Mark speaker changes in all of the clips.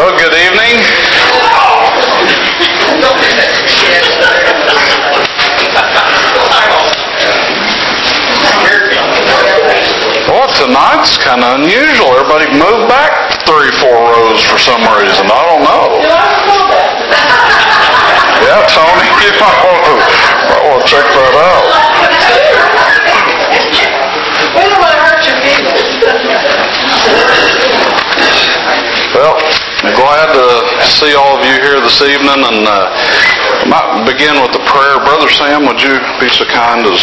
Speaker 1: Well, good evening. Well, tonight's kind of unusual. Everybody moved back 3-4 rows for some reason. I don't know. Yeah, Tony, you might want to check that out.
Speaker 2: We don't want to hurt your feelings.
Speaker 1: Well, I'm glad to see all of you here this evening, and I might begin with a prayer. Brother Sam, would you be so kind as...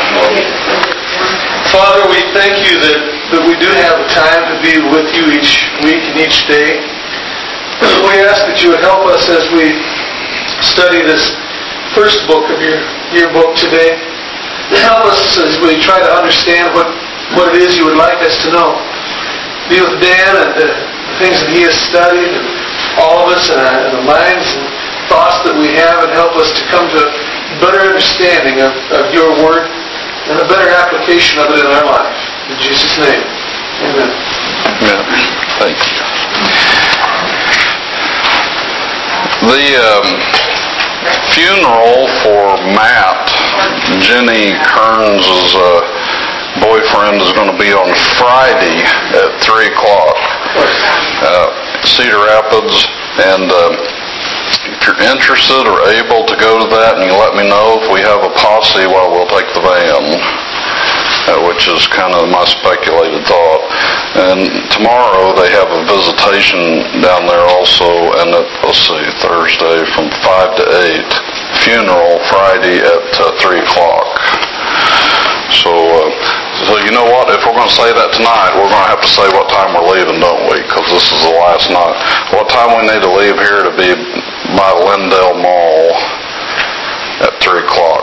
Speaker 3: Father, we thank you that we do have time to be with you each week and each day. We ask that you would help us as we study this first book of your book today. Help us as we try to understand what it is you would like us to know. Be with Dan and the things that he has studied, and all of us and the minds and thoughts that we have, and help us to come to a better understanding of your word and a better application of it in our life. In Jesus' name, amen.
Speaker 1: Yeah, thank you. The funeral for Matt, Jenny Kearns' boyfriend, is going to be on Friday at 3 o'clock. Cedar Rapids, and if you're interested or able to go to that, and you let me know. If we have a posse, well, we'll take the van, which is kind of my speculated thought. And tomorrow they have a visitation down there also, and Thursday from 5 to 8, funeral Friday at 3 o'clock. So you know what? If we're going to say that tonight, we're going to have to say what time we're leaving, don't we? Because this is the last night. What time we need to leave here to be by Lindale Mall at 3 o'clock?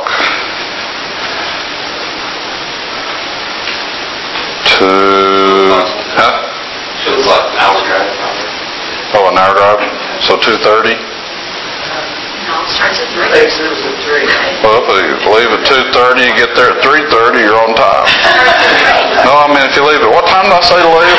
Speaker 4: It was like an hour drive, probably.
Speaker 1: Oh, an hour drive? So 2:30?
Speaker 2: No, it starts at 3.
Speaker 3: Thanks, it was at 3.
Speaker 1: Well, if you leave at 2:30, you get there at 3:30, you're on time. No, I mean, if you leave at, what time did I say to leave?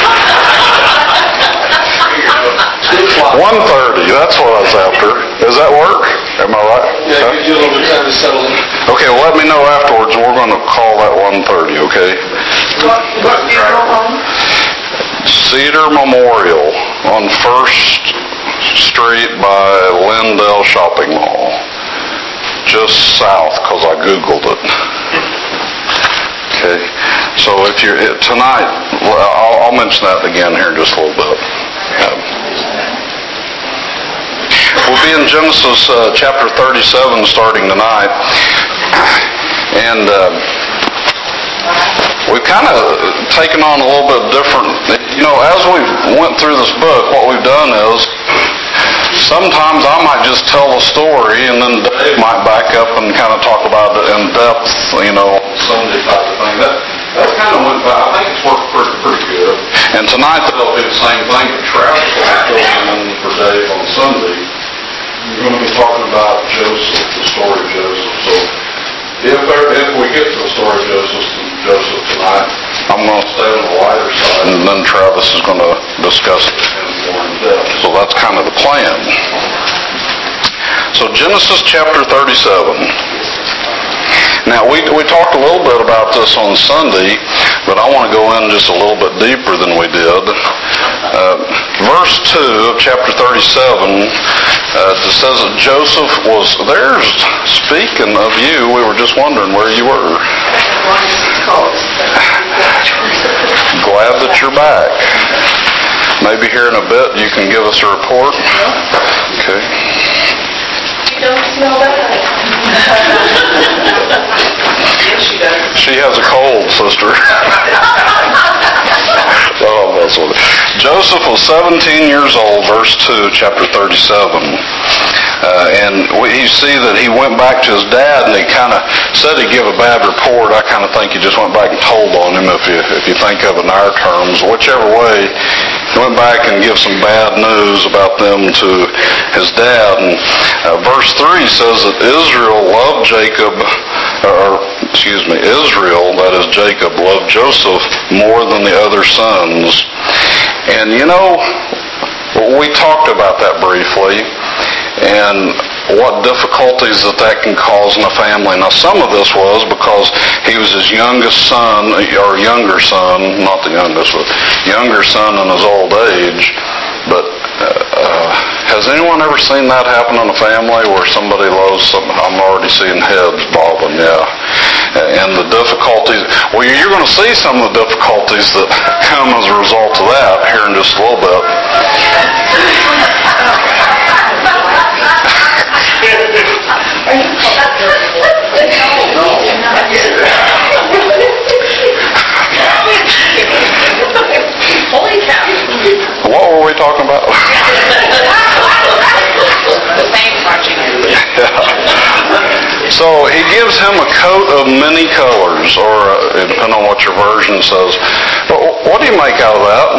Speaker 1: 1:30, that's what I was after. Does that work? Am I right?
Speaker 3: Yeah, it gives you a little bit of time to settle in.
Speaker 1: Okay, well, let me know afterwards, and we're going to call that 1:30, okay?
Speaker 2: What funeral home?
Speaker 1: Cedar Memorial on 1st Street by Lindale Shopping Mall. Just south, because I Googled it. Okay, so if you're tonight, I'll mention that again here in just a little bit. We'll be in Genesis chapter 37 starting tonight, and we've kind of taken on a little bit different. As we went through this book, what we've done is sometimes I might just tell a story, and then Dave might back up and kind of talk about it in depth, Sunday type of thing. That kind of went by. I think it's worked pretty good. And tonight they'll do the same thing, but Travis will be filling in for Dave on Sunday. We're going to be talking about Joseph, the story of Joseph. So if we get to the story of Joseph tonight, I'm going to stay on the lighter side, and then Travis is going to discuss it more in depth. So that's kind of the plan. So Genesis chapter 37. Now, we talked a little bit about this on Sunday, but I want to go in just a little bit deeper than we did. Verse 2 of chapter 37, it says that Joseph was there. Speaking of you, we were just wondering where you were. Glad that you're back. Maybe here in a bit you can give us a report. Okay.
Speaker 2: You don't smell bad. Yes, she does.
Speaker 1: She has a cold, sister. Oh, that's what. Joseph was 17 years old, verse 2, chapter 37. And you see that he went back to his dad, and he kind of said he'd give a bad report. I kind of think he just went back and told on him, if you think of it in our terms. Whichever way, he went back and gave some bad news about them to his dad. And verse 3 says that Israel, that is Jacob, loved Joseph more than the other sons. And We talked about that briefly and what difficulties that can cause in a family. Now, some of this was because he was his youngest son, or younger son, not the youngest, but younger son in his old age. But has anyone ever seen that happen in a family where somebody loves something? I'm already seeing heads bobbing, yeah. And the difficulties, well, you're going to see some of the difficulties that come as a result of that here in just a little bit.
Speaker 2: Holy cow.
Speaker 1: What were we talking about?
Speaker 2: The same marching.
Speaker 1: So he gives him a coat of many colors, or depending on what your version says. But what do you make out of that?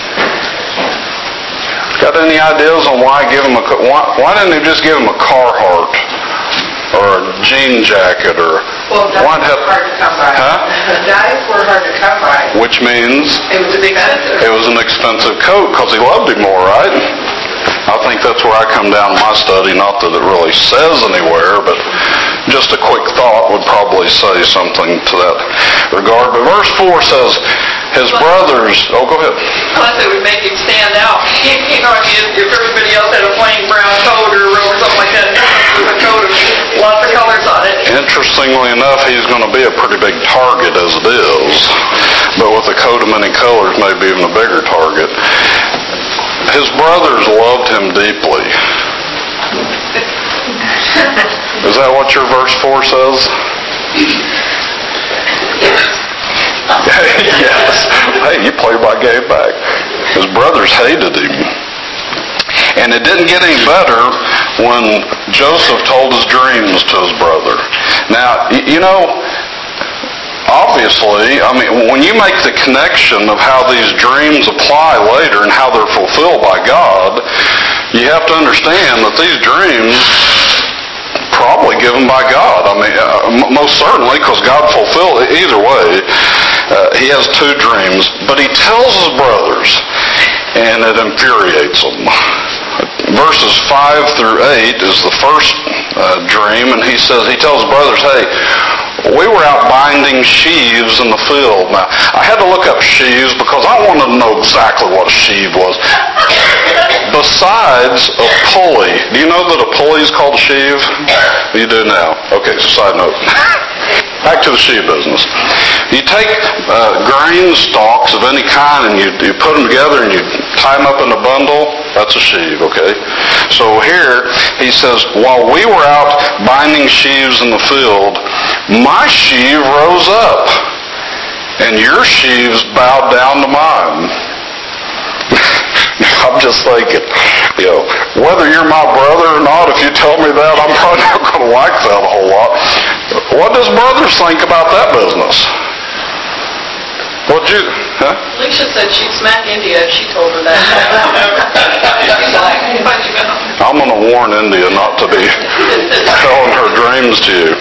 Speaker 1: Got any ideas on why give him a coat? Why didn't he just give him a Carhartt or a jean jacket or?
Speaker 5: Well, diets were hard to come by.
Speaker 1: Huh?
Speaker 5: Diets were hard to come by.
Speaker 1: Which means
Speaker 5: It was expensive.
Speaker 1: it was an expensive coat because he loved him more, right? I think that's where I come down in my study. Not that it really says anywhere, but just a quick thought would probably say something to that regard. But verse 4 says, his brothers... Oh, go ahead.
Speaker 2: Plus, it would make him stand out. You know, if everybody else had a plain brown coat or something like that, with a coat of lots of colors on it.
Speaker 1: Interestingly enough, he's going to be a pretty big target as it is. But with a coat of many colors, maybe even a bigger target. His brothers loved him deeply. Is that what your verse 4 says? Yes. Hey, you played my game back. His brothers hated him. And it didn't get any better when Joseph told his dreams to his brother. Now, you know, obviously, I mean, when you make the connection of how these dreams apply later and how they're fulfilled by God, you have to understand that these dreams probably given by God. I mean, most certainly, because God fulfilled it. Either way, he has two dreams, but he tells his brothers, and it infuriates them. Verses 5 through 8 is the first dream, and he tells his brothers, hey, we were out binding sheaves in the field. Now, I had to look up sheaves because I wanted to know exactly what a sheave was. Besides a pulley. Do you know that a pulley is called a sheave? You do now. Okay, so side note. Back to the sheave business. You take grain stalks of any kind and you put them together and you tie them up in a bundle. That's a sheave, okay? So here he says, while we were out binding sheaves in the field, my sheave rose up and your sheaves bowed down to mine. I'm just thinking, whether you're my brother or not, if you tell me that, I'm probably not going to like that a whole lot. What does brothers think about that business? What'd you, huh?
Speaker 2: Alicia said she'd smack India if she told her that.
Speaker 1: I'm going to warn India not to be telling her dreams to you.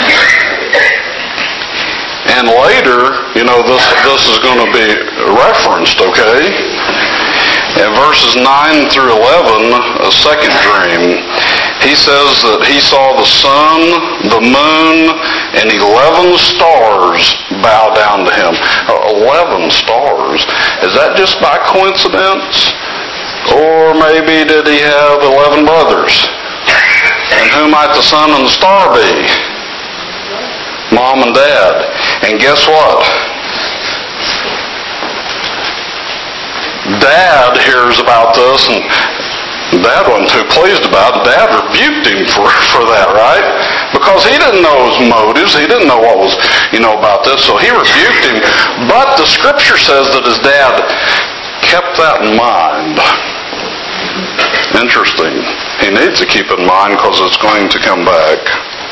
Speaker 1: And later, this is going to be referenced, okay? In verses 9 through 11, a second dream, he says that he saw the sun, the moon, and 11 stars bow down to him. 11 stars. Is that just by coincidence? Or maybe did he have 11 brothers? And who might the sun and the star be? Mom and Dad. And guess what? Dad hears about this, and Dad wasn't too pleased about it. Dad rebuked him for that, right? Because he didn't know his motives. He didn't know what was, about this. So he rebuked him. But the Scripture says that his dad kept that in mind. Interesting. He needs to keep it in mind because it's going to come back.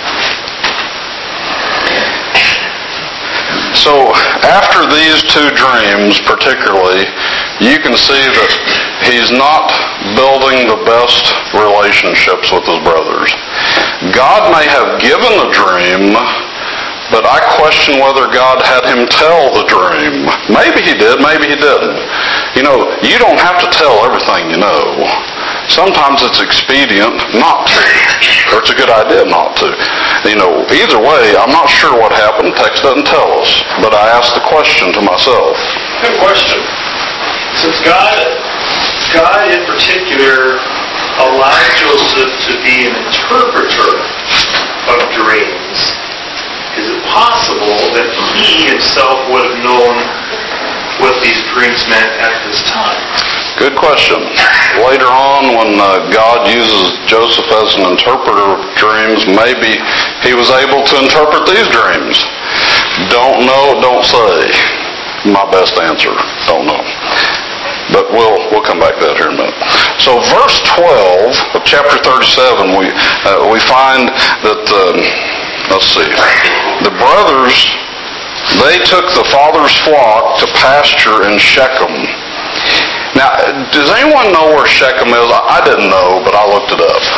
Speaker 1: So after these two dreams particularly, you can see that he's not building the best relationships with his brothers. God may have given the dream But I question whether God had him tell the dream. Maybe he did, maybe he didn't. You don't have to tell everything you know. Sometimes it's expedient not to, or it's a good idea not to. Either way, I'm not sure what happened. The text doesn't tell us. But I asked the question to myself.
Speaker 6: Good question. Since God in particular allowed Joseph to be an interpreter of dreams, is it possible that he himself would have known what these dreams meant at this time?
Speaker 1: Good question. Later on, when God uses Joseph as an interpreter of dreams, maybe he was able to interpret these dreams. Don't know, don't say. My best answer, don't know. But we'll come back to that here in a minute. So verse 12 of chapter 37, we find that, let's see, the brothers, they took the father's flock to pasture in Shechem. Now, does anyone know where Shechem is? I didn't know, but I looked it up.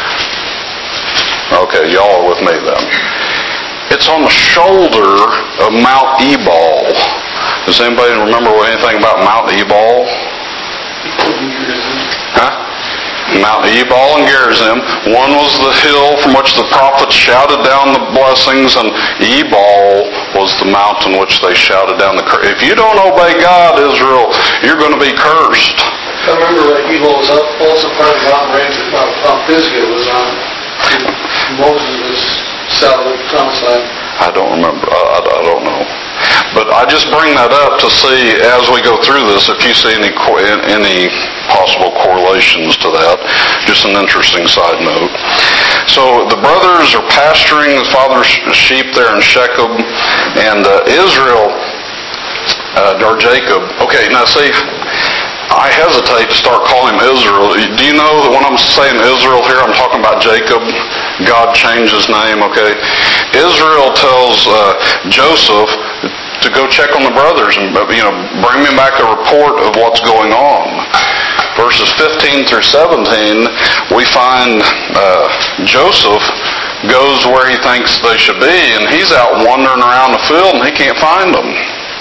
Speaker 1: Okay, y'all are with me then. It's on the shoulder of Mount Ebal. Does anybody remember anything about Mount Ebal? Mount Ebal and Gerizim. One was the hill from which the prophets shouted down the blessings, and Ebal was the mountain which they shouted down the curse. If you don't obey God, Israel, you're going to be cursed.
Speaker 3: I remember that Ebal was also part of the mountain range that Mount Pisgah was on. Moses was south of the promised land.
Speaker 1: I don't remember. I don't know. But I just bring that up to see, as we go through this, if you see any possible correlations to that. Just an interesting side note. So the brothers are pasturing the father's sheep there in Shechem, and Israel, or Jacob. Okay, now see, I hesitate to start calling him Israel. Do you know that when I'm saying Israel here, I'm talking about Jacob? God changed his name, okay? Israel tells Joseph to go check on the brothers and bring me back a report of what's going on. Verses 15 through 17, we find Joseph goes where he thinks they should be, and he's out wandering around the field and he can't find them.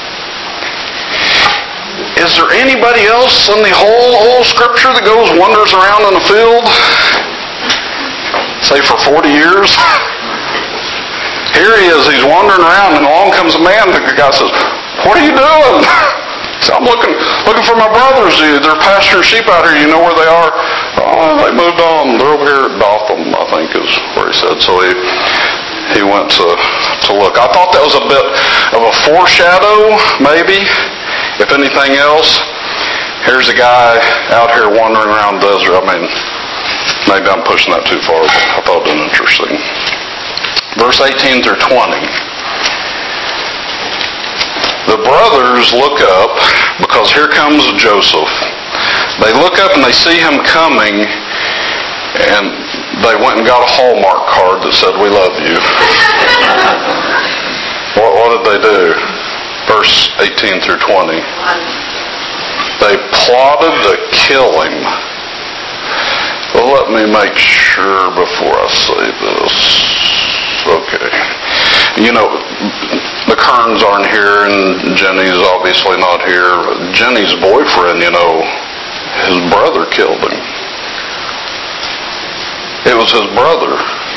Speaker 1: Is there anybody else in the whole Scripture that wanders around in the field? Say for 40 years? Here he is, he's wandering around, and along comes a man, the guy says, "What are you doing?" So I'm looking for my brothers. They're pasturing sheep out here. You know where they are? Oh, they moved on. They're over here at Dothan, I think is where he said. So he went to look. I thought that was a bit of a foreshadow, maybe. If anything else, here's a guy out here wandering around the desert. I mean, maybe I'm pushing that too far, but I thought it was interesting. Verse 18 through 20. The brothers look up, because here comes Joseph. They look up and they see him coming, and they went and got a Hallmark card that said, "We love you." What did they do? Verse 18 through 20. They plotted to kill him. Well, let me make sure before I say this. Okay. The Kerns aren't here, and Jenny's obviously not here. Jenny's boyfriend, his brother killed him. It was his brother.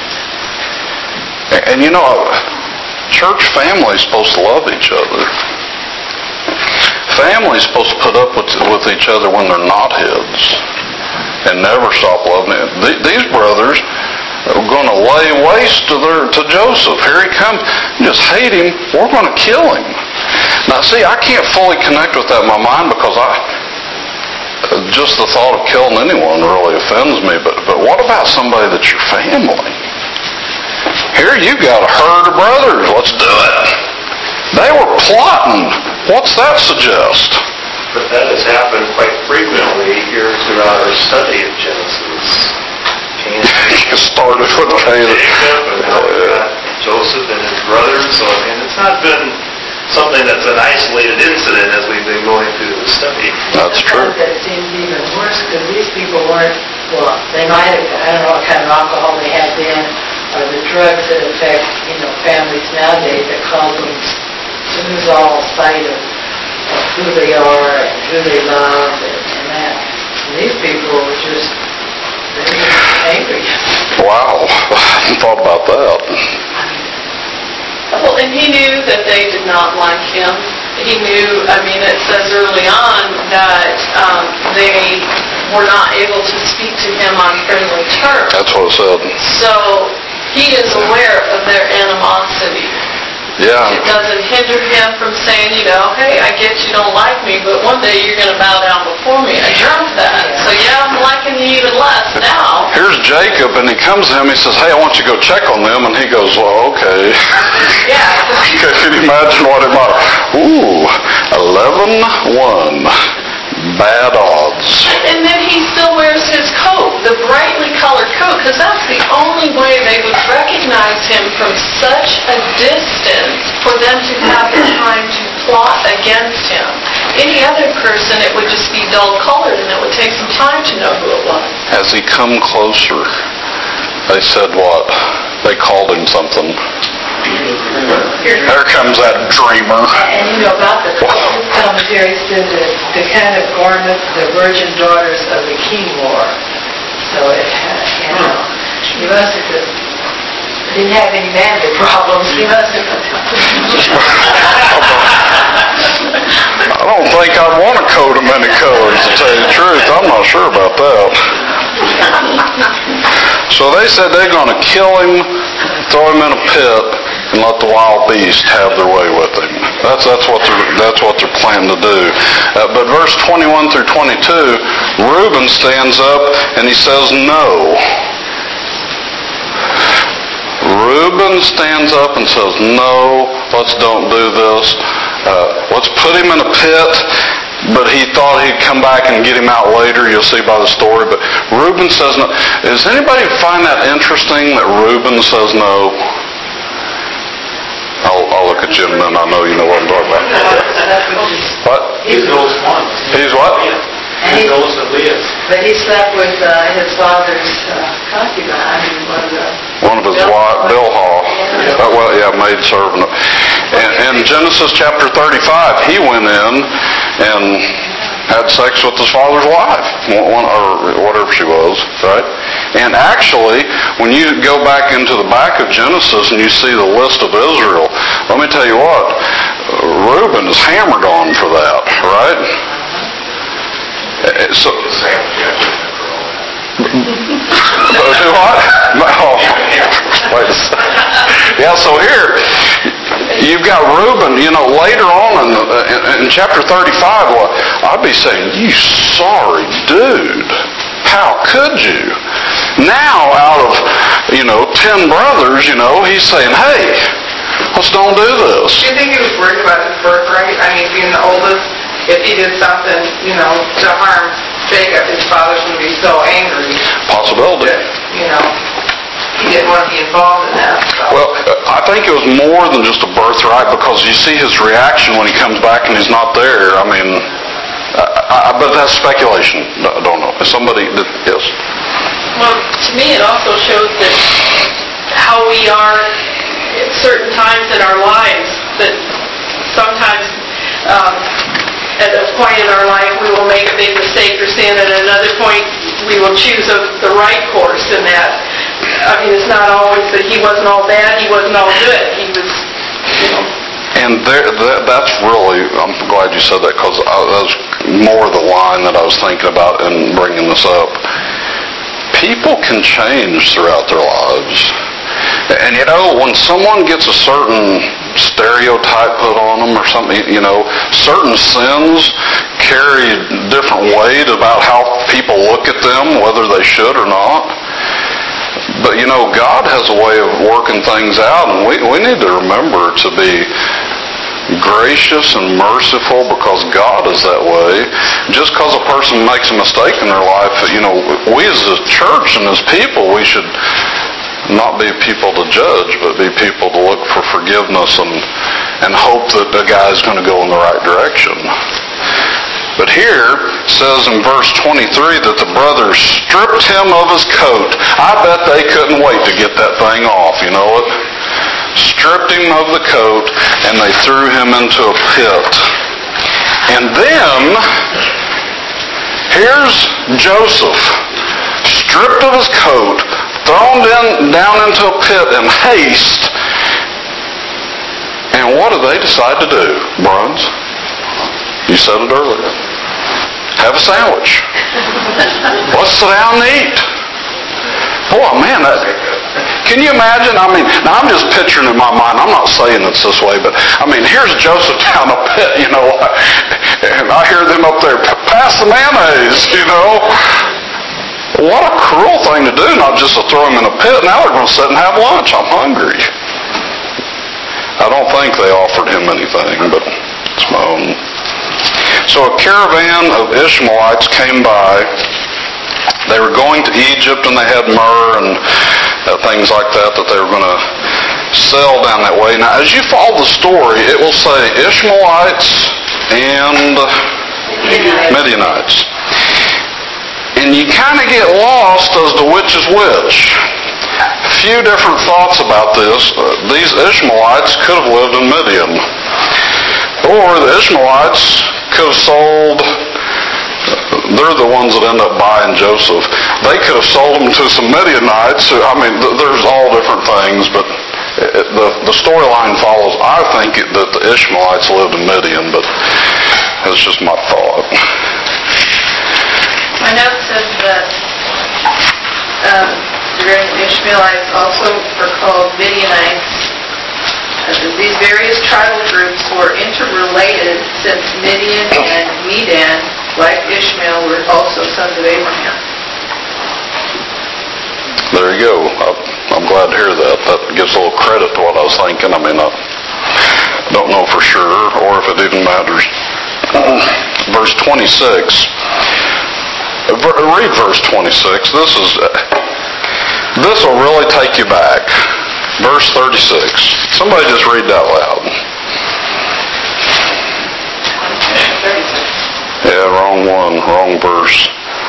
Speaker 1: And church family's supposed to love each other. Family's supposed to put up with each other when they're knotheads and never stop loving it. These brothers are going to lay waste to Joseph. Here he comes. Just hate him. We're going to kill him. Now, see, I can't fully connect with that in my mind because just the thought of killing anyone really offends me. But what about somebody that's your family? Here you got a herd of brothers. Let's do it. They were plotting. What's that suggest?
Speaker 6: But that has happened quite frequently here throughout our study of Genesis.
Speaker 1: Started with Cain.
Speaker 6: Jacob, and now we've got Joseph and his brothers. So, it's not been something that's an isolated incident as we've been going through the study.
Speaker 1: That's true.
Speaker 5: That seems even worse because these people weren't, they might have, I don't know what kind of alcohol they had then, the drugs that affect, families nowadays that cause them to lose all sight of who they are and who they love and that. And these people were just angry.
Speaker 1: Wow, I hadn't thought about that.
Speaker 2: Well, and he knew that they did not like him. He knew, it says early on that they were not able to speak to him on friendly terms.
Speaker 1: That's what it said.
Speaker 2: So he is aware of their animosity.
Speaker 1: Yeah.
Speaker 2: It doesn't hinder him from saying, hey, I get you don't like me, but one day you're going to bow down before me. I dreamt that. So I'm liking you even less now.
Speaker 1: Here's Jacob, and he comes to him, he says, hey, I want you to go check on them, and he goes, well, okay.
Speaker 2: Yeah.
Speaker 1: Can you imagine what it might... Ooh, 11-1. Bad odds.
Speaker 2: And then he still wears his coat, the brightly colored coat, because that's the only way they would recognize him from such a distance for them to have the time to plot against him. Any other person, it would just be dull colored, and it would take some time to know who it was.
Speaker 1: As he come closer, they said what? They called him something. Here comes that dreamer.
Speaker 5: And about the commentary said that the kind of garment the virgin daughters of the king wore. So it had, he must have didn't have any manly problems. He must have.
Speaker 1: I don't think I'd want a coat of many colors, to tell you the truth. I'm not sure about that. So they said they're going to kill him, throw him in a pit, and let the wild beast have their way with him. That's what they're planning to do. But verse 21 through 22, Reuben stands up and he says no. Reuben stands up and says, no, let's don't do this. Let's put him in a pit. But he thought he'd come back and get him out later. You'll see by the story. But Reuben says no. Does anybody find that interesting that Reuben says no? I'll look at Jim, then I know you know what I'm talking about. What?
Speaker 4: He's the oldest one.
Speaker 1: He's what?
Speaker 4: He's the oldest of Leah's.
Speaker 5: But he slept with his father's concubine.
Speaker 1: One of his wives, Bilhah. Maid servant. In Genesis chapter 35, he went in and had sex with his father's wife, or whatever she was, right? And actually, when you go back into the back of Genesis and you see the list of Israel, let me tell you what, Reuben is hammered on for that, right? So, do what? No. Wait a second. Yeah, so here, you've got Reuben, later on in chapter 35, I'd be saying, you sorry dude. How could you? Now, out of, 10 brothers, he's saying, hey, let's don't do this.
Speaker 5: Do you think he was worried about his birthright? Being the oldest, if he did something, to harm Jacob, his father's going to be so angry.
Speaker 1: Possibility.
Speaker 5: He didn't want to be involved in that. So.
Speaker 1: Well, I think it was more than just a birthright, because you see his reaction when he comes back and he's not there. But that's speculation. I don't know. Yes.
Speaker 2: Well, to me it also shows that how we are at certain times in our lives, that sometimes at a point in our life we will make a big mistake or sin, and at another point we will choose the right course in that. It's not always that he wasn't all bad, he wasn't all good. He was,
Speaker 1: And that's really, I'm glad you said that, because that was more the line that I was thinking about in bringing this up. People can change throughout their lives. And when someone gets a certain stereotype put on them or something, certain sins carry different weight about how people look at them, whether they should or not. But God has a way of working things out, and we need to remember to be gracious and merciful, because God is that way. Just because a person makes a mistake in their life, we as a church and as people, we should not be people to judge, but be people to look for forgiveness and hope that the guy is going to go in the right direction. But here it says in verse 23 that the brothers stripped him of his coat. I bet they couldn't wait to get that thing off, you know it? Stripped him of the coat, and they threw him into a pit. And then, here's Joseph, stripped of his coat, thrown down into a pit in haste. And what do they decide to do, Bruns? You said it earlier. Have a sandwich. Let's sit down and eat. Boy, man, can you imagine? I mean, now I'm just picturing in my mind. I'm not saying it's this way, but I mean, here's Joseph down a pit, you know, and I hear them up there, pass the mayonnaise, you know. What a cruel thing to do, not just to throw him in a pit. Now they're going to sit and have lunch. I'm hungry. I don't think they offered him anything, but it's my own. So a caravan of Ishmaelites came by. They were going to Egypt, and they had myrrh and things like that they were going to sell down that way. Now, as you follow the story, it will say Ishmaelites and Midianites. And you kind of get lost as to which is which. A few different thoughts about this. These Ishmaelites could have lived in Midian. Or the Ishmaelites could have sold, they're the ones that end up buying Joseph. They could have sold him to some Midianites. I mean, there's all different things, but the storyline follows. I think that the Ishmaelites lived in Midian, but that's just my thought.
Speaker 2: My note says that during the Ishmaelites also were called Midianites. These various tribal groups were interrelated since Midian and Medan, like Ishmael, were also sons of Abraham.
Speaker 1: There you go. I'm glad to hear that. That gives a little credit to what I was thinking. I mean, I don't know for sure, or if it even matters. Verse 26. Read verse 26. This will really take you back. Verse 36. Somebody just read that loud.
Speaker 2: 36.
Speaker 1: Yeah, wrong one. Wrong verse.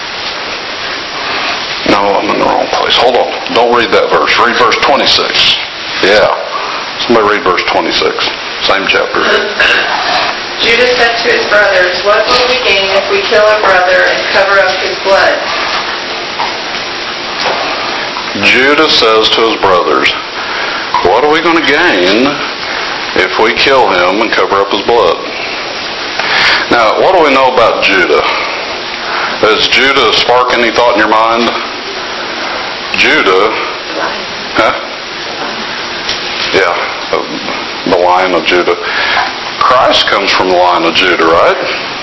Speaker 1: No, I'm in the wrong place. Hold on. Don't read that verse. Read verse 26. Yeah. Somebody read verse 26. Same chapter.
Speaker 2: Judah said to his brothers, "What will we gain if we kill our brother and cover up his blood?"
Speaker 1: Judah says to his brothers, what are we going to gain if we kill him and cover up his blood? Now, what do we know about Judah? Does Judah spark any thought in your mind? Judah, yeah, the line of Judah. Christ comes from the line of Judah, right?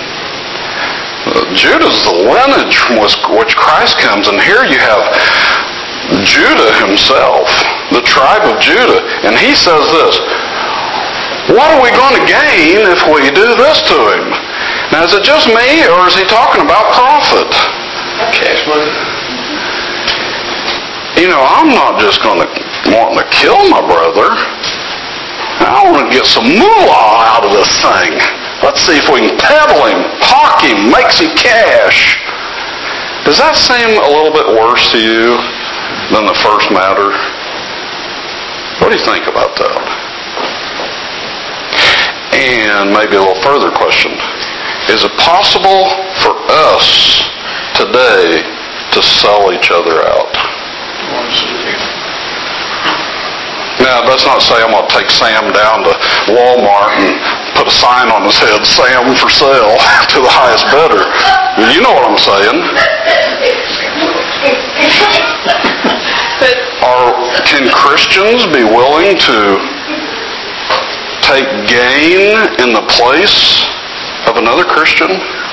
Speaker 1: Judah's the lineage from which Christ comes, and here you have Judah himself, the tribe of Judah, and he says this, what are we going to gain if we do this to him? Now, is it just me, or is he talking about profit? You know, I'm not just going to want to kill my brother. I want to get some moolah out of this thing. Let's see if we can peddle him, hawk him, make some cash. Does that seem a little bit worse to you than the first matter? What do you think about that? And maybe a little further question. Is it possible for us today to sell each other out? Now, let's not say I'm going to take Sam down to Walmart and put a sign on his head, Sam for sale, to the highest bidder. You know what I'm saying. Can Christians be willing to take gain in the place of another Christian?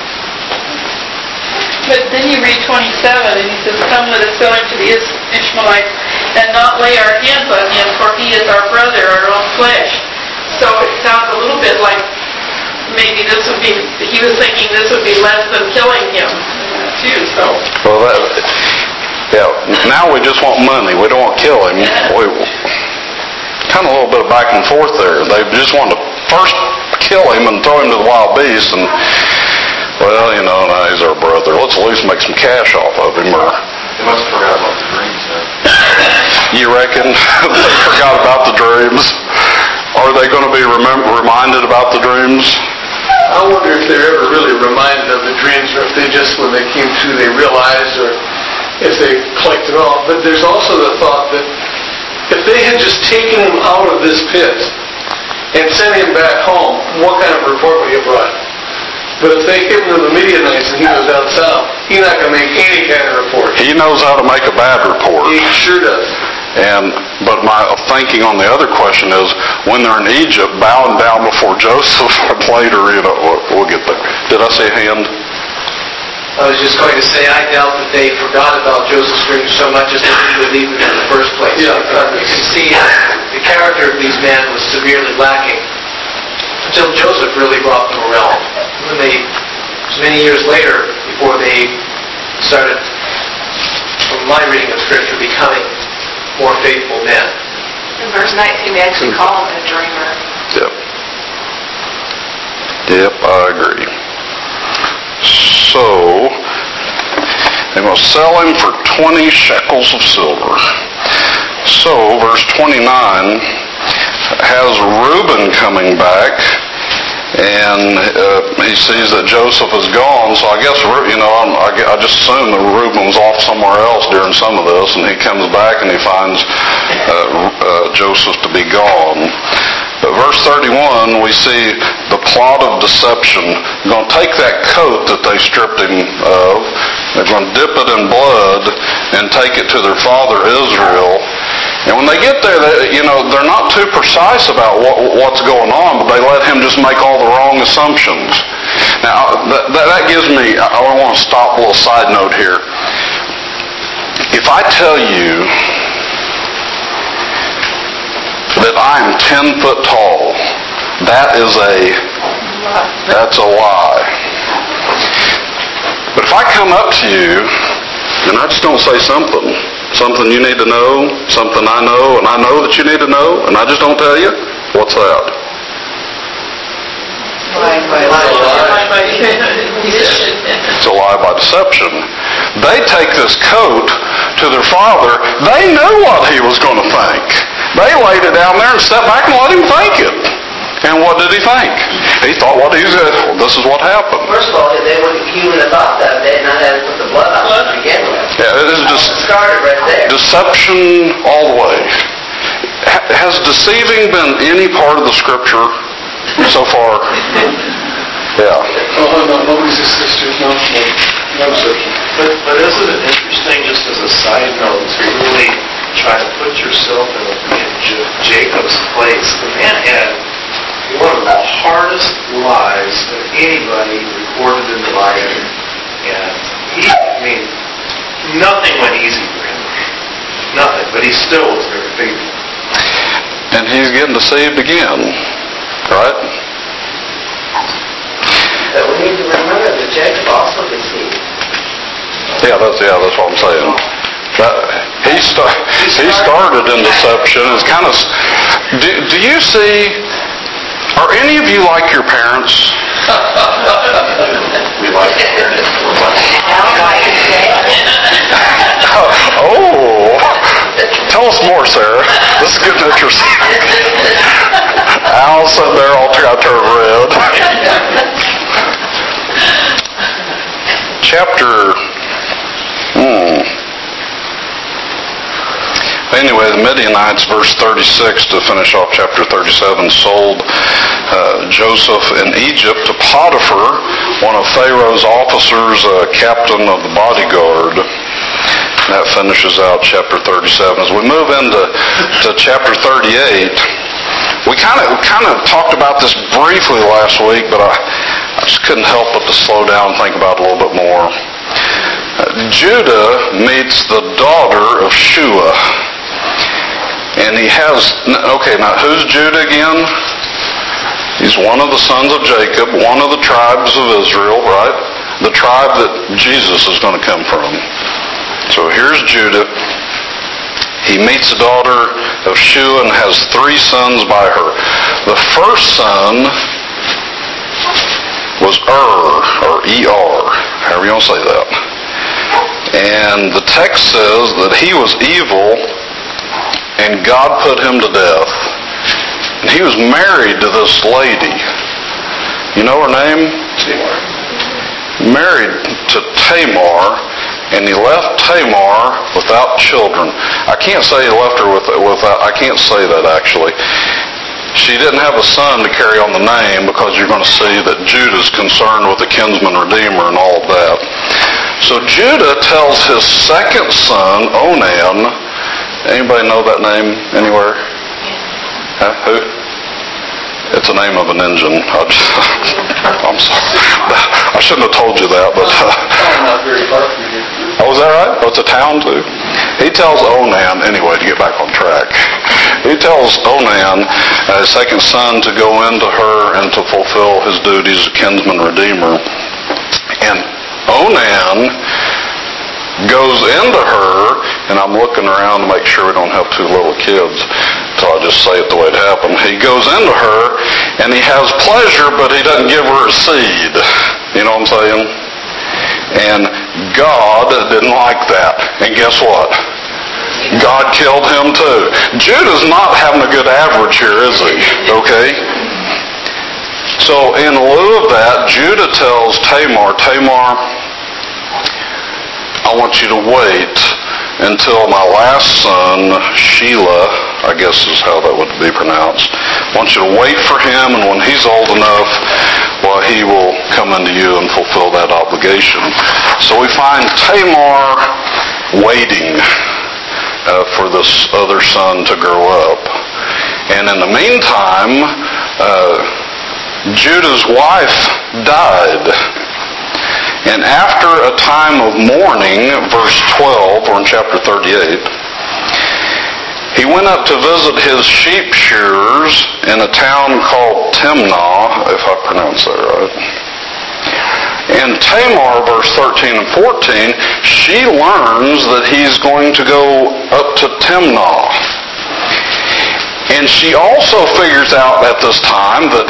Speaker 2: But then you read 27, and he says, "Come, let us sell him to the Ishmaelites, and not lay our hands on him, for he is our brother, our own flesh." So it sounds a little bit like maybe he was thinking this would be less than killing him, too, so.
Speaker 1: Well, now we just want money. We don't want to kill him. Kind of a little bit of back and forth there. They just want to first kill him and throw him to the wild beasts, and well, now he's our brother. Let's at least make some cash off of him. Or
Speaker 4: They must have forgot about the dreams then.
Speaker 1: you reckon they forgot about the dreams? Are they going to be reminded about the dreams?
Speaker 3: I wonder if they're ever really reminded of the dreams, or if they just, when they came to, they realized, or if they collected all. But there's also the thought that if they had just taken him out of this pit and sent him back home, what kind of report would he have brought? But if they give him to the Midianites and he goes down south, he's not going to make any kind of report.
Speaker 1: He knows how to make a bad report.
Speaker 3: He sure does.
Speaker 1: But my thinking on the other question is, when they're in Egypt, bowing down before Joseph, later, we'll get there. Did I see a hand?
Speaker 7: I was just going to say, I doubt that they forgot about Joseph's dreams so much as they didn't believe them in the first place.
Speaker 3: Yeah.
Speaker 7: You can see the character of these men was severely lacking until Joseph really brought them around. When it was many years later before they started, from my reading of Scripture, becoming more faithful men.
Speaker 2: In verse 19, they actually call him a dreamer.
Speaker 1: Yep, I agree. So, they're going to sell him for 20 shekels of silver. So, verse 29 has Reuben coming back, and he sees that Joseph is gone. So I guess, I just assume that Reuben was off somewhere else during some of this, and he comes back and he finds Joseph to be gone. But verse 31, we see the plot of deception. They're going to take that coat that they stripped him of, they're going to dip it in blood and take it to their father Israel. And when they get there, they're not too precise about what's going on, but they let him just make all the wrong assumptions. Now, that gives me, I want to stop a little side note here. If I tell you that I am 10 foot tall, that's a lie. But if I come up to you and I just don't say something you need to know, something I know, and I know that you need to know, and I just don't tell you, what's that? It's a lie by deception. They take this coat to their father. They knew what he was going to think. They laid it down there and sat back and let him think it. And what did he think? He thought, this is what happened.
Speaker 5: First of all, he would have thought that they had not had to put the blood on to begin with.
Speaker 1: Yeah, it is just
Speaker 5: Started right there.
Speaker 1: deception all the way. Has deceiving been any part of the Scripture so far? Yeah.
Speaker 3: Oh, no, nobody's a sister. No deception.
Speaker 6: But isn't it interesting, just as a side note, to really try to put yourself in Jacob's place? The man had one of the hardest lives of anybody recorded in the Bible. And nothing went easy for him. Nothing. But he still was very faithful.
Speaker 1: And he's getting deceived again. Right?
Speaker 5: But we need to remember that Jacob also deceived.
Speaker 1: Yeah, that's what I'm saying. He started in deception. It's kind of. Do you see? Are any of you like your parents?
Speaker 4: We like it.
Speaker 1: Oh, tell us more, Sarah. This is getting interesting. Al sitting there all got turned red. Anyway, the Midianites, verse 36, to finish off chapter 37, sold Joseph in Egypt to Potiphar, one of Pharaoh's officers, captain of the bodyguard. That finishes out chapter 37. As we move into chapter 38, we kind of talked about this briefly last week, but I just couldn't help but to slow down and think about it a little bit more. Judah meets the daughter of Shua. And he has, now who's Judah again? He's one of the sons of Jacob, one of the tribes of Israel, right? The tribe that Jesus is going to come from. So here's Judah. He meets the daughter of Shua and has 3 sons by her. The first son was or E-R, however you want to say that. And the text says that he was evil and God put him to death. And he was married to this lady. You know her name? Married to Tamar, and he left Tamar without children. I can't say he left her without, I can't say that actually. She didn't have a son to carry on the name, because you're going to see that Judah's concerned with the kinsman redeemer and all of that. So Judah tells his second son, Onan. Anybody know that name anywhere? Huh? Who? It's the name of an engine. I'm sorry. I shouldn't have told you that, but...
Speaker 3: Not very far from here.
Speaker 1: Oh, is that right? Oh, it's a town too? He tells Onan, anyway, to get back on track. He tells Onan, his second son, to go into her and to fulfill his duties as kinsman redeemer. And Onan goes into her, and I'm looking around to make sure we don't have two little kids, so I'll just say it the way it happened. He goes into her, and he has pleasure, but he doesn't give her a seed. You know what I'm saying? And God didn't like that. And guess what? God killed him too. Judah's not having a good average here, is he? Okay? So in lieu of that, Judah tells Tamar, I want you to wait until my last son, Shelah, I guess is how that would be pronounced. I want you to wait for him, and when he's old enough, well, he will come unto you and fulfill that obligation. So we find Tamar waiting for this other son to grow up. And in the meantime, Judah's wife died. And after a time of mourning, verse 12, or in chapter 38, he went up to visit his sheep shearers in a town called Timnah, if I pronounce that right. And Tamar, verse 13 and 14, she learns that he's going to go up to Timnah. And she also figures out at this time that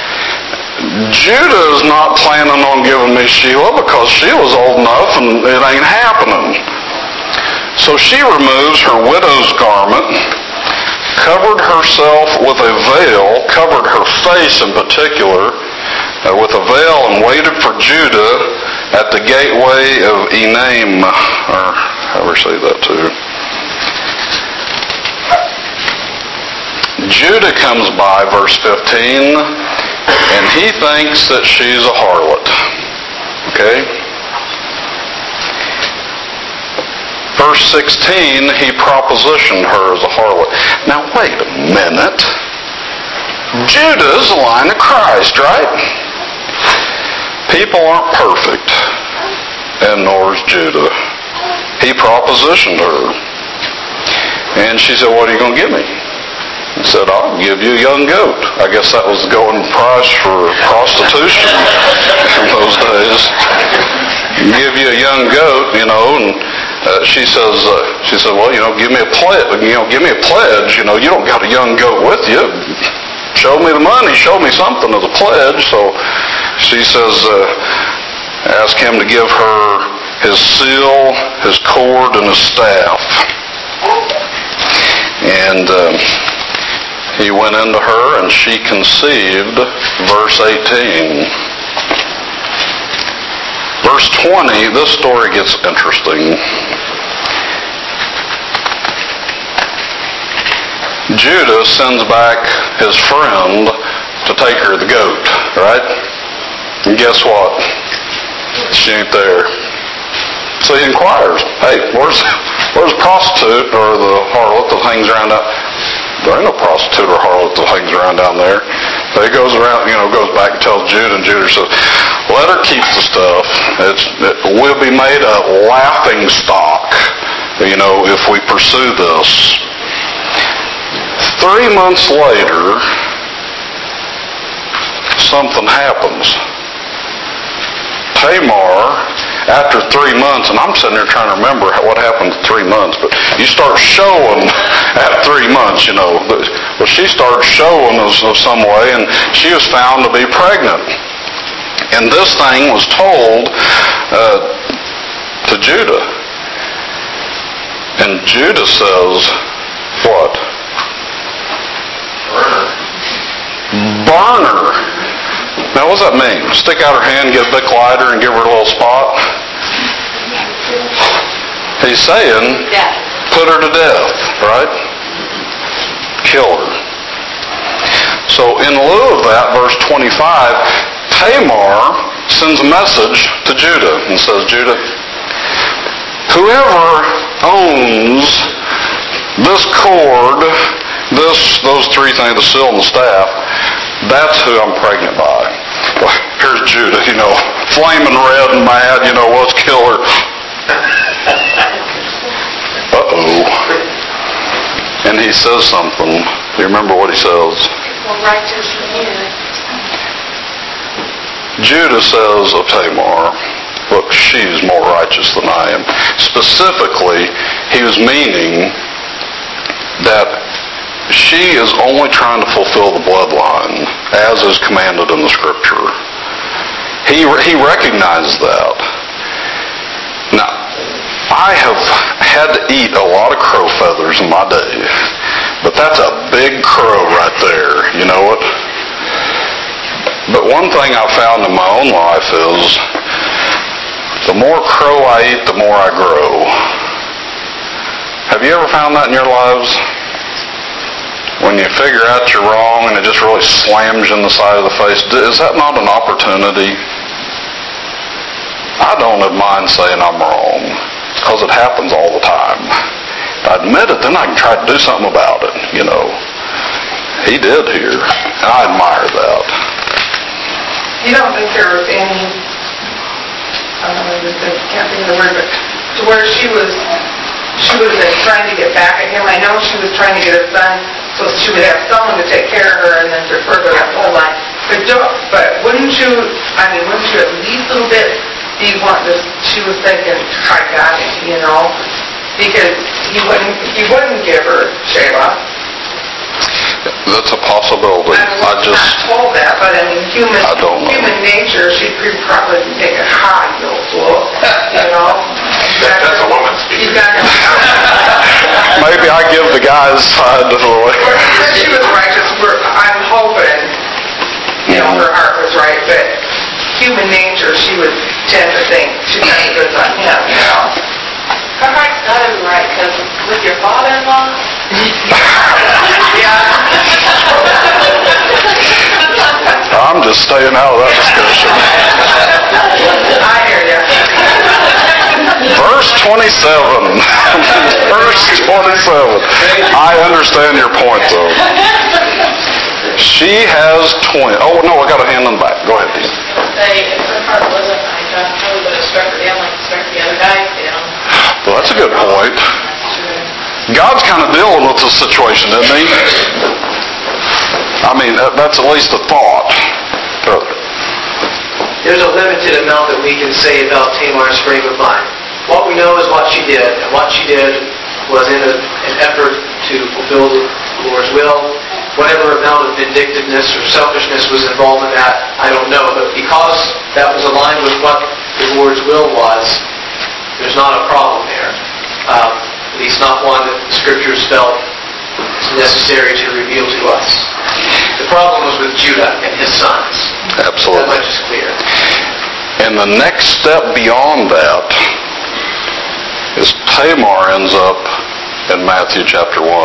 Speaker 1: Judah is not planning on giving me Shelah, because Shelah's old enough and it ain't happening. So she removes her widow's garment, covered herself with a veil, covered her face in particular with a veil, and waited for Judah at the gateway of Enaim, or however you say that too. Judah comes by, verse 15, and he thinks that she's a harlot. Okay? Verse 16, he propositioned her as a harlot. Now wait a minute. Judah's the line of Christ, right? People aren't perfect, and nor is Judah. He propositioned her. And she said, what are you going to give me? He said, I'll give you a young goat. I guess that was the going price for prostitution in those days. Give you a young goat, and she said, well, give me a pledge. Give me a pledge. You don't got a young goat with you. Show me the money. Show me something as a pledge. So she says, ask him to give her his seal, his cord, and his staff. And he went into her, and she conceived, verse 18. Verse 20, this story gets interesting. Judah sends back his friend to take her the goat, right? And guess what? She ain't there. So he inquires, hey, where's the prostitute or the harlot that hangs around out? There ain't no prostitute or harlot that hangs around down there. So he goes around, goes back and tells Judah, and Judah says, let her keep the stuff. It will be made a laughing stock, if we pursue this. 3 months later, something happens. Tamar, after 3 months, and I'm sitting there trying to remember what happened in 3 months, but you start showing at 3 months, Well, she started showing of some way, and she was found to be pregnant. And this thing was told to Judah. And Judah says, what? Burner. Now, what does that mean? Stick out her hand, get a big lighter, and give her a little spot? He's saying, put her to death, right? Kill her. So in lieu of that, verse 25, Tamar sends a message to Judah and says, Judah, whoever owns this cord, those three things, the sill and the staff, that's who I'm pregnant by. Well, here's Judah, flaming red and mad, let's kill her. Uh-oh. And he says something. Do you remember what he says?
Speaker 2: Well, righteous man.
Speaker 1: Judah says of Tamar, look, she's more righteous than I am. Specifically, he was meaning that she is only trying to fulfill the bloodline as is commanded in the Scripture. He recognized that. Now, I have had to eat a lot of crow feathers in my day, but that's a big crow right there, you know it? But one thing I found in my own life is the more crow I eat, the more I grow. Have you ever found that in your lives? When you figure out you're wrong and it just really slams you in the side of the face, is that not an opportunity? I don't mind saying I'm wrong, because it happens all the time. If I admit it, then I can try to do something about it, He did here, and I admire that.
Speaker 2: You don't think there was any, can't think of the word, but to where she was trying to get back at him. I know she was trying to get a son, so she would have someone to take care of her and then to further that bloodline. But wouldn't you at least a little bit be wanting to, she was thinking, I got him, because he wouldn't give her Shayla.
Speaker 1: That's a possibility.
Speaker 2: I was not told that, but human nature, she'd probably be thinking, hi, you fool,
Speaker 4: That's a woman speaking.
Speaker 1: Maybe I give the guy's side to the way.
Speaker 2: She was righteous. I'm hoping, her heart was right, but human nature, she would tend to think she got the goods on him,
Speaker 8: Her heart's got to be right, because with your father-in-law,
Speaker 1: I'm just staying out of that discussion.
Speaker 2: I hear you.
Speaker 1: Verse 27. Verse 27. I understand your point, though. She has twins. Oh, no, I got a hand in the back. Go ahead, Dean.
Speaker 8: if her heart wasn't right, God probably would have struck her down like he struck the other guy down.
Speaker 1: Well, that's a good point.
Speaker 8: That's true.
Speaker 1: God's kind of dealing with the situation, isn't he? I mean, that's at least a thought.
Speaker 7: There's a limited amount that we can say about Tamar's frame of mind. What we know is what she did, and what she did was in an effort to fulfill the Lord's will. Whatever amount of vindictiveness or selfishness was involved in that, I don't know. But because that was aligned with what the Lord's will was, there's not a problem there. At least not one that the Scriptures felt necessary to reveal to us. The problem was with Judah and his sons.
Speaker 1: Absolutely.
Speaker 7: That much is clear.
Speaker 1: And the next step beyond that is Tamar ends up in Matthew chapter 1.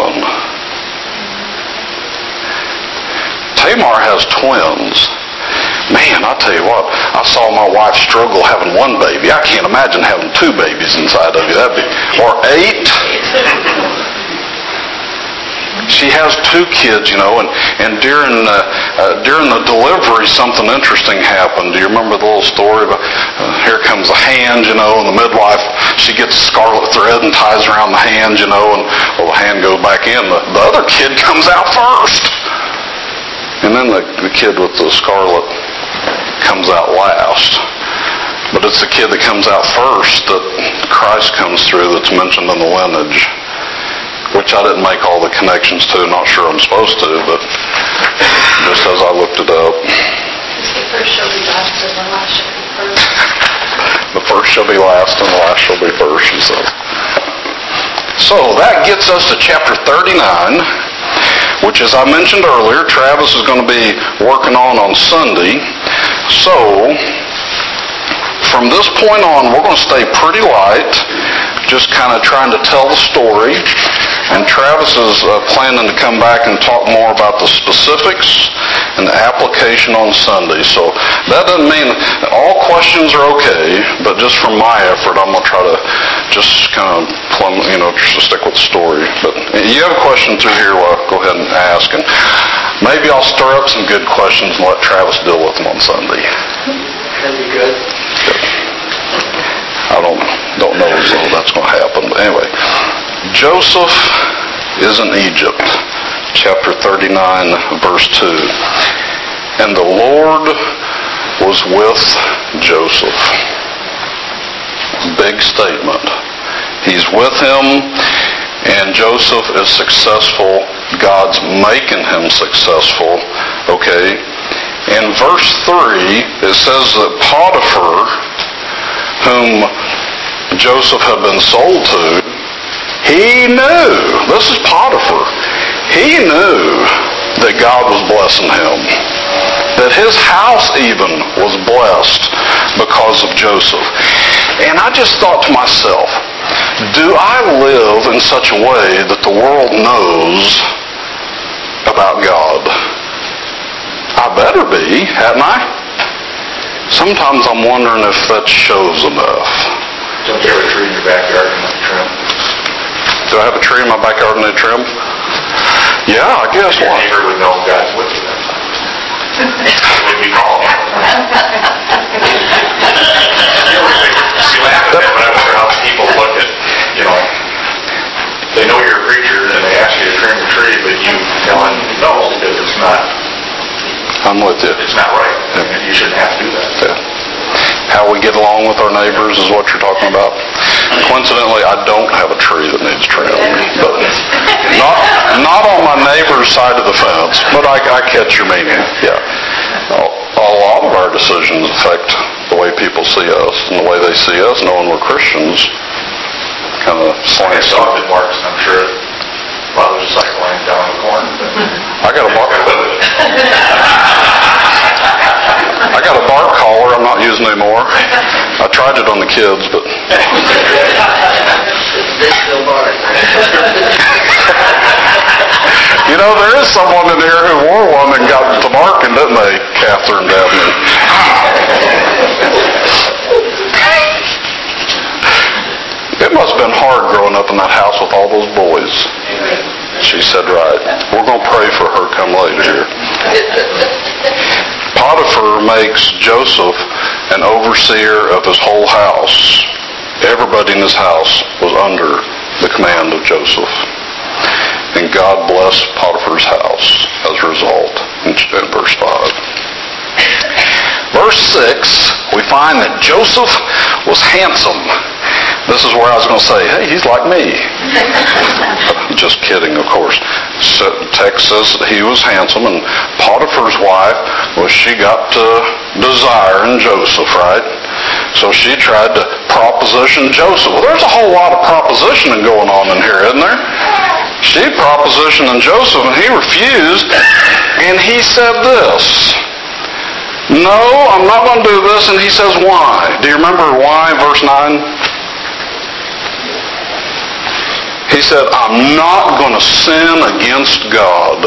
Speaker 1: Tamar has twins. Man, I tell you what, I saw my wife struggle having one baby. I can't imagine having two babies inside of you. Or 8. She has 2 kids, and during the delivery, something interesting happened. Do you remember the little story about here comes a hand, and the midwife, she gets a scarlet thread and ties around the hand, and the hand goes back in. The other kid comes out first. And then the kid with the scarlet comes out last. But it's the kid that comes out first that Christ comes through that's mentioned in the lineage, which I didn't make all the connections to. Not sure I'm supposed to, but just as I looked it up.
Speaker 8: first shall be last and the last shall be first.
Speaker 1: The first shall be last and the last shall be first, she said. So that gets us to chapter 39, which, as I mentioned earlier, Travis is going to be working on Sunday. So from this point on, we're going to stay pretty light, just kind of trying to tell the story. And Travis is planning to come back and talk more about the specifics and the application on Sunday. So that doesn't mean all questions are okay, but just from my effort, I'm going to try to just kind of just stick with the story. But you have a question through here, well, go ahead and ask. And maybe I'll stir up some good questions and let Travis deal with them on Sunday.
Speaker 7: That'd be good.
Speaker 1: I don't know if that's going to happen. But anyway, Joseph is in Egypt, chapter 39, verse 2. And the Lord was with Joseph. Big statement. He's with him, and Joseph is successful. God's making him successful. Okay? In verse 3, it says that Potiphar, whom Joseph had been sold to, he knew, this is Potiphar, he knew that God was blessing him, that his house even was blessed because of Joseph. And I just thought to myself, do I live in such a way that the world knows about God? I better be, hadn't I? Sometimes I'm wondering if that shows enough.
Speaker 4: Don't you have a tree in your backyard and let it trim?
Speaker 1: Do I have a tree in my backyard and they trim? Yeah, I guess.
Speaker 4: Your neighbor would know God's with you then. He would be calling you. You laugh at that, but I wonder how people look at, they know you're a preacher and they ask you to trim your tree, but you tell them no because it's not.
Speaker 1: I'm with you.
Speaker 4: It's not right. And you shouldn't have to do that.
Speaker 1: Yeah. How we get along with our neighbors is what you're talking about. Coincidentally, I don't have a tree that needs trimmed. But not on my neighbor's side of the fence, but I catch your meaning. Yeah. A lot of our decisions affect the way people see us, and the way they see us, knowing we're Christians, kind of slants.
Speaker 4: Dog that barks, I'm sure while there's a cycling down the corner.
Speaker 1: I got a bark. I got a bark collar I'm not using anymore. I tried it on the kids, but
Speaker 7: They still bark.
Speaker 1: there is someone in here who wore one and got to barking, didn't they, Catherine Dabney? It must have been hard growing up in that house with all those boys. She said right. We're going to pray for her come later here. Potiphar makes Joseph an overseer of his whole house. Everybody in his house was under the command of Joseph. And God blessed Potiphar's house as a result in verse 5. Verse 6, we find that Joseph was handsome. This is where I was going to say, hey, he's like me. Just kidding, of course. So, text says that he was handsome, and Potiphar's wife, she got desiring Joseph, right? So she tried to proposition Joseph. Well, there's a whole lot of propositioning going on in here, isn't there? She propositioned Joseph, and he refused, and he said this. No, I'm not going to do this. And he says, why? Do you remember why, verse 9? He said, I'm not going to sin against God.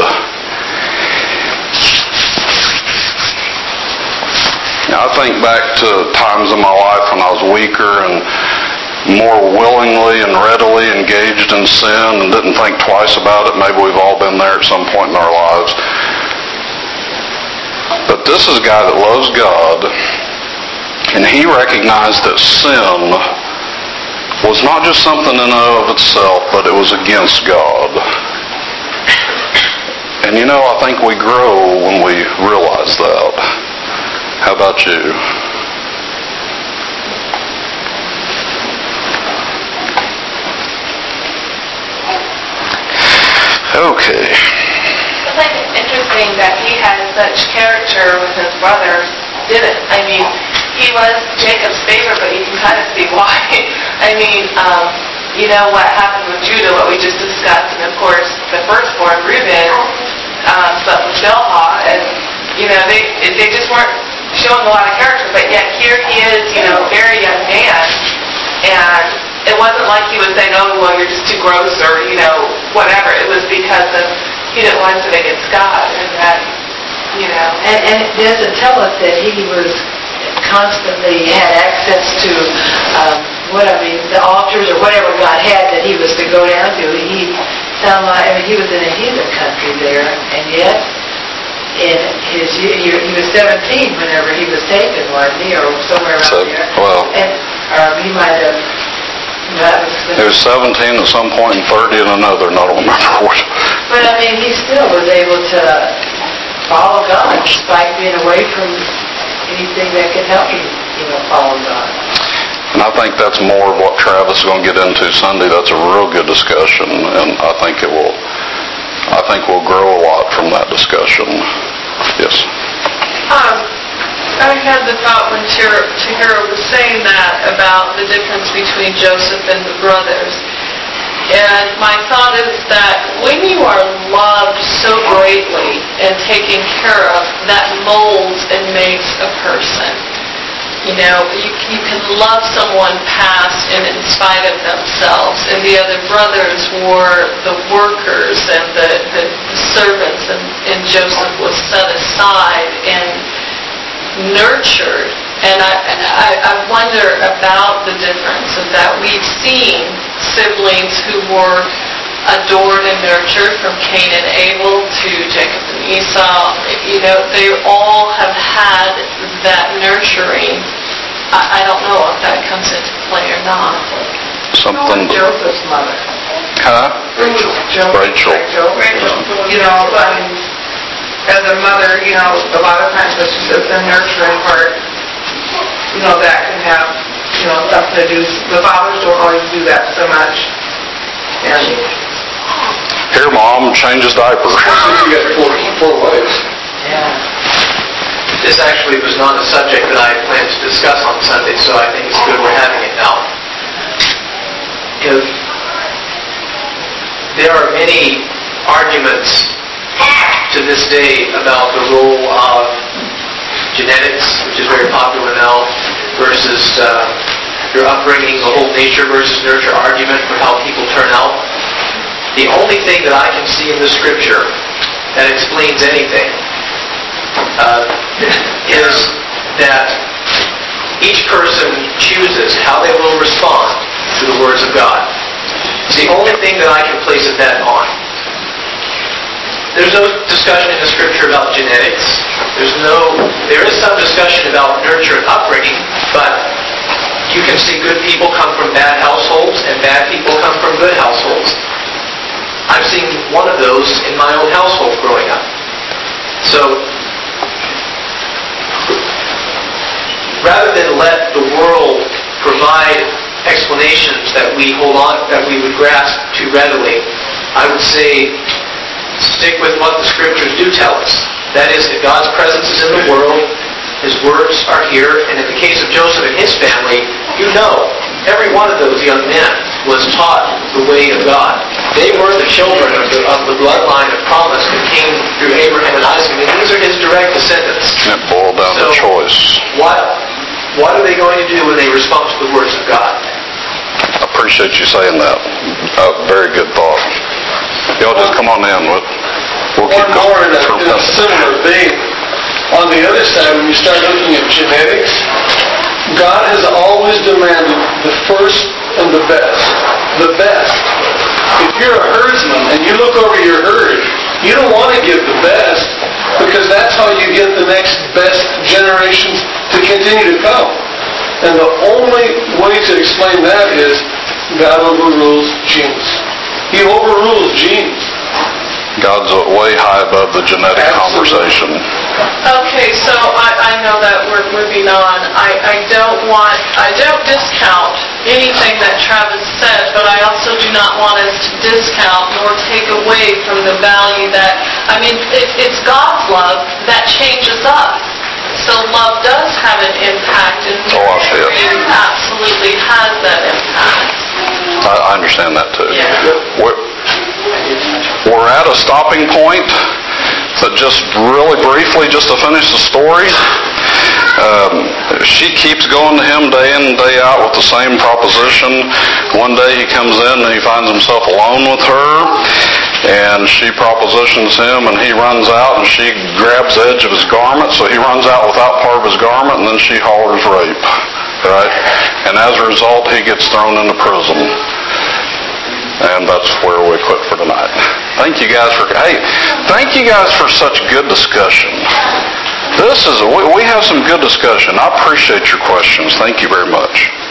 Speaker 1: Now, I think back to times in my life when I was weaker and more willingly and readily engaged in sin and didn't think twice about it. Maybe we've all been there at some point in our lives. But this is a guy that loves God, and he recognized that sin was not just something in and of itself, but it was against God. And I think we grow when we realize that. How about you? Okay.
Speaker 8: I think it's interesting that he had such character with his brothers
Speaker 9: didn't. I mean, he was Jacob's favorite, but you can kind of see why. I mean, you know what happened with Judah, what we just discussed, and of course the firstborn, Reuben, slept with Bilhah, and you know, they just weren't showing a lot of character, but yet here he is, you know, a very young man, and it wasn't like he was saying, oh, well, you're just too gross, or, you know, whatever. It was because of, he didn't want to sin against God, and that, you know.
Speaker 5: And it doesn't tell us that he was constantly had access to, the altars or whatever God had that he was to go down to. He sounded like, he was in a heathen country there, and yet, in his year, he was 17 whenever he was taken, wasn't he, or somewhere around there?
Speaker 1: Well,
Speaker 5: and he might have.
Speaker 1: He was 17 at some point and 30 in another, and I don't remember what.
Speaker 5: But I mean, he still was able to follow God despite being away from anything that could help him, follow God.
Speaker 1: And I think that's more of what Travis is going to get into Sunday. That's a real good discussion, and I think we'll grow a lot from that discussion. Yes.
Speaker 2: I had the thought when Tahira was saying that about the difference between Joseph and the brothers. And my thought is that when you are loved so greatly and taken care of, that molds and makes a person. You know, you can love someone past and in spite of themselves. And the other brothers were the workers and the servants, and Joseph was set aside and nurtured. And I wonder about the difference of that. We've seen siblings who were adored and nurtured, from Cain and Abel to Jacob and Esau. You know, they all have had that nurturing. I don't know if that comes into play or not.
Speaker 1: Something.
Speaker 5: Joseph's mother.
Speaker 1: Huh? Rachel.
Speaker 8: You know, as a mother, a lot of times it's just the nurturing part, that can have, something to do. The fathers don't always do that so much. And
Speaker 1: Here, Mom, change his diaper.
Speaker 3: Especially if you got four wives.
Speaker 5: Yeah.
Speaker 7: This actually was not a subject that I planned to discuss on Sunday, so I think it's good we're having it now. There are many arguments to this day about the role of genetics, which is very popular now, versus your upbringing, the whole nature versus nurture argument for how people turn out. The only thing that I can see in the Scripture that explains anything is that each person chooses how they will respond to the words of God. It's the only thing that I can place a bet on. There's no discussion in the Scripture about genetics. There is some discussion about nurture and upbringing, but you can see good people come from bad households and bad people come from good households. I've seen one of those in my own household growing up. So, rather than let the world provide explanations that we hold on, that we would grasp too readily, I would say stick with what the Scriptures do tell us. That is, that God's presence is in the world, His words are here, and in the case of Joseph and his family, every one of those young men was taught the way of God. They were the children of the bloodline of promise that came through Abraham and Isaac, and these are his direct descendants.
Speaker 1: It boiled down to choice.
Speaker 7: What are they going to do when they respond to the words of God?
Speaker 1: I appreciate you saying that. Very good thought. Y'all just come on in. We'll keep
Speaker 3: One more in
Speaker 1: going.
Speaker 3: a similar vein. On the other side, when you start looking at genetics, God has always demanded the first and the best. The best. If you're a herdsman and you look over your herd, you don't want to give the best, because that's how you get the next best generations to continue to come. And the only way to explain that is God overrules genes. He overrules genes.
Speaker 1: God's way high above the genetic conversation.
Speaker 2: Okay, so I know that we're moving on. I don't discount anything that Travis said, but I also do not want us to discount nor take away from the value that, it's God's love that changes us.
Speaker 9: So love does have an impact, and
Speaker 1: Oh, I see it.
Speaker 9: it absolutely has that impact.
Speaker 1: I understand that too.
Speaker 9: Yeah.
Speaker 1: We're at a stopping point that just really briefly, just to finish the story, she keeps going to him day in and day out with the same proposition. One day he comes in and he finds himself alone with her, and she propositions him, and he runs out and she grabs the edge of his garment, so he runs out without part of his garment, and then she hollers rape, right? And as a result, he gets thrown into prison. And that's where we quit for tonight. Thank you guys for such good discussion. We have some good discussion. I appreciate your questions. Thank you very much.